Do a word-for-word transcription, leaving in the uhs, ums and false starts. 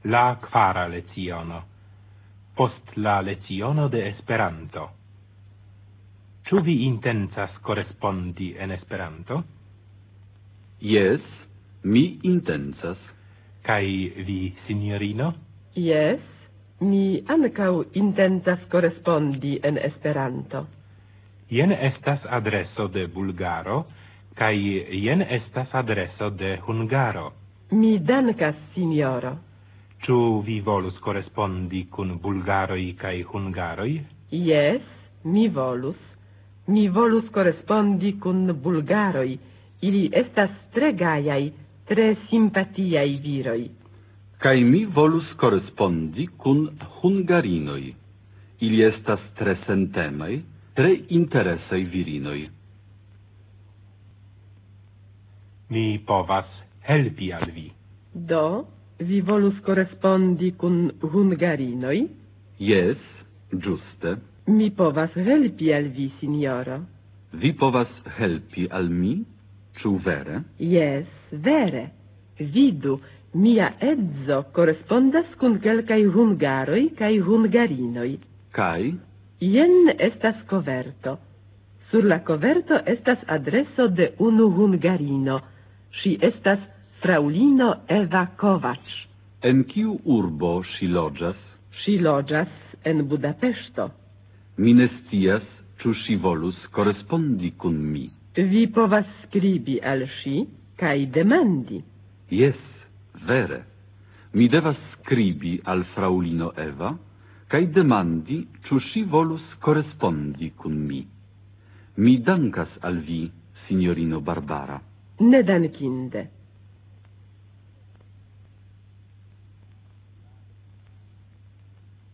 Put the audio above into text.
La kvara leciono. Post la leciono de Esperanto. Ĉu vi intencas korespondi en Esperanto? Jes, mi intencas. Kaj vi, sinjorino? Jes, mi ankaŭ intencas korespondi en Esperanto. Jen estas adreso de Bulgaro, kaj jen estas adreso de Hungaro. Mi dankas, sinjoro. Ĉu vi volus korespondi kun bulgaroj kaj hungaroj? Jes, mi volus. Mi volus korespondi kun bulgaroj. Ili estas tre gajaj, tre simpatiaj viroj. Kaj mi volus korespondi kun hungarinoj. Ili estas tre sentemaj, tre interesaj virinoj. Mi povas helpi al vi. Do, vi volus korespondi kun hungarinoj? Jes, ĝuste. Mi povas helpi al vi, sinjoro. Vi povas helpi al mi? Ĉu vere? Jes, vere. Vidu, mia edzo korespondas kun kelkaj hungaroj kaj hungarinoj. Kaj? Jen estas koverto. Sur la koverto estas adreso de unu hungarino. Ŝi estas fraŭlino Eva Kovacs. En kiu urbo ŝi loĝas? Ŝi loĝas en Budapeŝto. Mi ne scias, ĉu ŝi volus korespondi kun mi. Vi povas skribi al ŝi kaj demandi. Jes, vere. Mi devas skribi al fraŭlino Eva kaj demandi, ĉu ŝi volus korespondi kun mi. Mi dankas al vi, sinjorino Barbara. Nedankinde.